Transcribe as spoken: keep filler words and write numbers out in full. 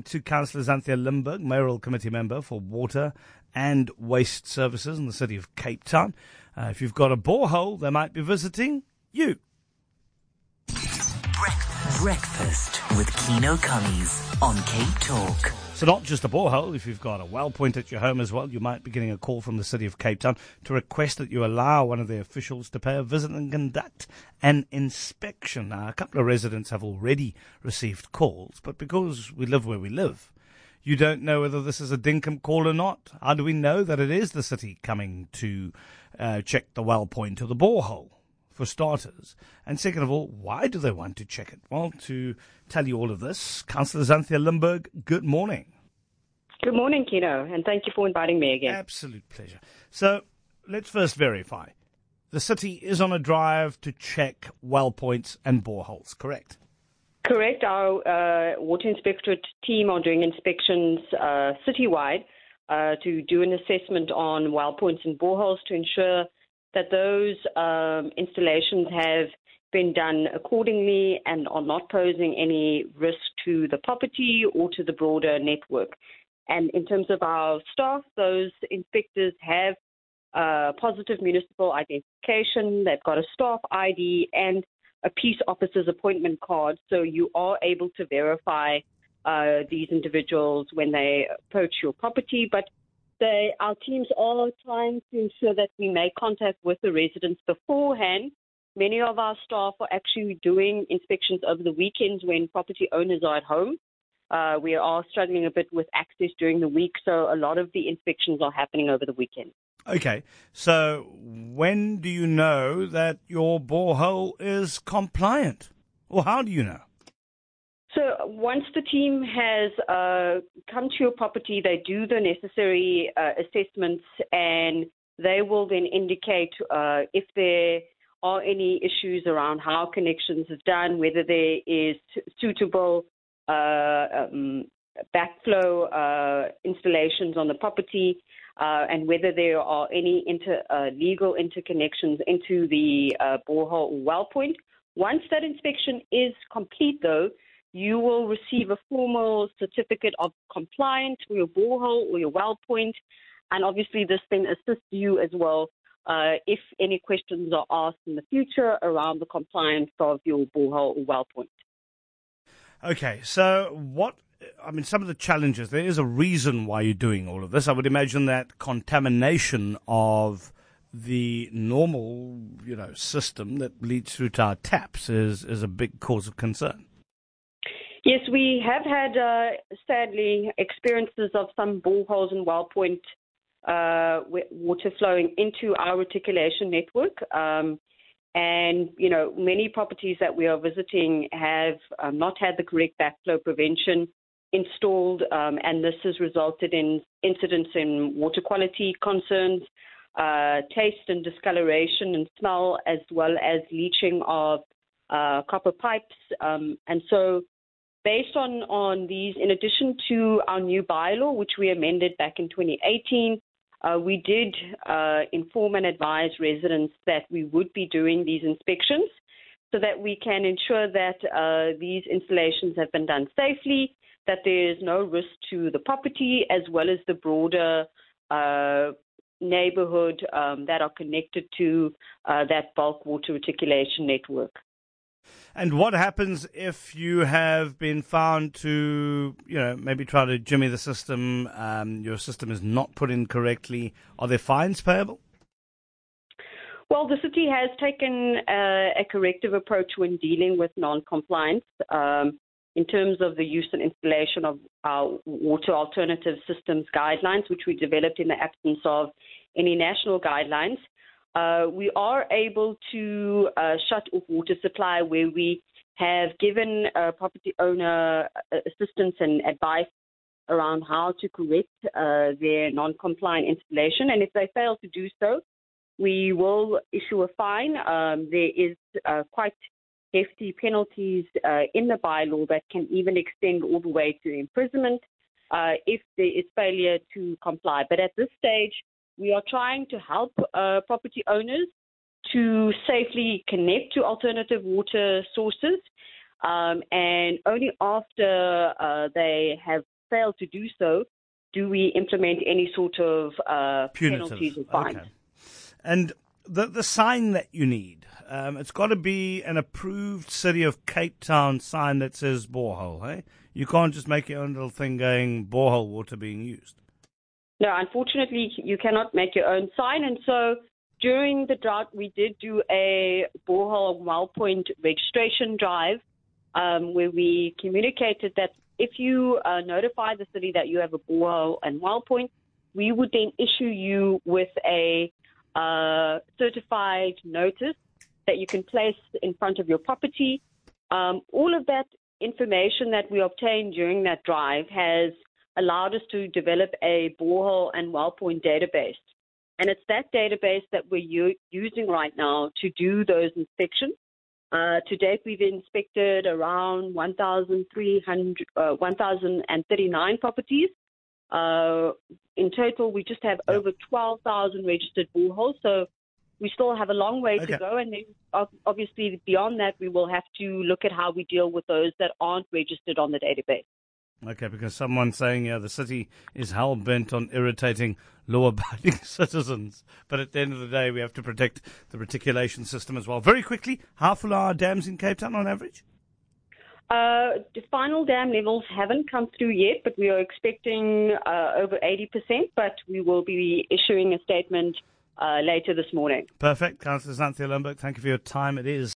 to Councillor Xanthia Limburg, Mayoral Committee Member for Water and Waste Services in the city of Cape Town. Uh, if you've got a borehole, they might be visiting you. Breakfast with Keno Cummies on Cape Talk. So not just a borehole, if you've got a well point at your home as well, you might be getting a call from the City of Cape Town to request that you allow one of their officials to pay a visit and conduct an inspection. Now, a couple of residents have already received calls, but because we live where we live, you don't know whether this is a dinkum call or not. How do we know that it is the city coming to uh, check the well point or the borehole? For starters. And second of all, why do they want to check it? Well, to tell you all of this, Councillor Xanthia Limburg, good morning. Good morning, Keno, and thank you for inviting me again. Absolute pleasure. So, let's first verify. The city is on a drive to check well points and boreholes, correct? Correct. Our uh, Water Inspectorate team are doing inspections uh, citywide uh, to do an assessment on well points and boreholes to ensure that those um, installations have been done accordingly and are not posing any risk to the property or to the broader network. And in terms of our staff, those inspectors have uh, positive municipal identification, they've got a staff I D and a peace officer's appointment card, so you are able to verify uh, these individuals when they approach your property. But They, our teams are trying to ensure that we make contact with the residents beforehand. Many of our staff are actually doing inspections over the weekends when property owners are at home. Uh, we are struggling a bit with access during the week, so a lot of the inspections are happening over the weekend. Okay, so when do you know that your borehole is compliant? Or how do you know? So once the team has uh, come to your property, they do the necessary uh, assessments, and they will then indicate uh, if there are any issues around how connections is done, whether there is suitable uh, um, backflow uh, installations on the property, uh, and whether there are any inter, uh, legal interconnections into the uh, borehole or well point. Once that inspection is complete, though, you will receive a formal certificate of compliance for your borehole or your well point, and obviously this then assists you as well uh, if any questions are asked in the future around the compliance of your borehole or well point. Okay, so what, I mean, some of the challenges, there is a reason why you're doing all of this. I would imagine that contamination of the normal, you know, system that leads through to our taps is, is a big cause of concern. Yes, we have had, uh, sadly, experiences of some boreholes and well point uh, water flowing into our reticulation network. Um, and, you know, many properties that we are visiting have um, not had the correct backflow prevention installed, um, and this has resulted in incidents in water quality concerns, uh, taste and discoloration and smell, as well as leaching of uh, copper pipes. Um, and so Based on, on these, in addition to our new bylaw, which we amended back in twenty eighteen, uh, we did uh, inform and advise residents that we would be doing these inspections so that we can ensure that uh, these installations have been done safely, that there is no risk to the property as well as the broader uh, neighborhood um, that are connected to uh, that bulk water reticulation network. And what happens if you have been found to, you know, maybe try to jimmy the system, um, your system is not put in correctly? Are there fines payable? Well, the city has taken uh, a corrective approach when dealing with non-compliance um, in terms of the use and installation of our water alternative systems guidelines, which we developed in the absence of any national guidelines. Uh, we are able to uh, shut off water supply where we have given a property owner assistance and advice around how to correct uh, their non-compliant installation. And if they fail to do so, we will issue a fine. Um, there is uh, quite hefty penalties uh, in the bylaw that can even extend all the way to imprisonment uh, if there is failure to comply. But at this stage, we are trying to help uh, property owners to safely connect to alternative water sources. Um, and only after uh, they have fail to do so, do we implement any sort of uh, Punitive. penalties or fines? Okay. And the the sign that you need, um, it's got to be an approved City of Cape Town sign that says borehole, hey? You can't just make your own little thing going borehole water being used. No, unfortunately, you cannot make your own sign. And so during the drought, we did do a borehole well point registration drive um, where we communicated that if you uh, notify the city that you have a borehole and well point, we would then issue you with a uh, certified notice that you can place in front of your property. Um, all of that information that we obtained during that drive has allowed us to develop a borehole and well point database. And it's that database that we're u- using right now to do those inspections. Uh, to date, we've inspected around one thousand three hundred, uh, one thousand thirty-nine properties. Uh, in total, we just have Yep. over twelve thousand registered boreholes. So we still have a long way Okay. to go. And then ob- obviously beyond that, we will have to look at how we deal with those that aren't registered on the database. Okay, because someone's saying, yeah, the city is hell-bent on irritating law-abiding citizens. But at the end of the day, we have to protect the reticulation system as well. Very quickly, how full are our dams in Cape Town on average? Uh, the final dam levels haven't come through yet, but we are expecting uh, over eighty percent, but we will be issuing a statement uh, later this morning. Perfect. Councillor Xanthia Limburg, thank you for your time. It is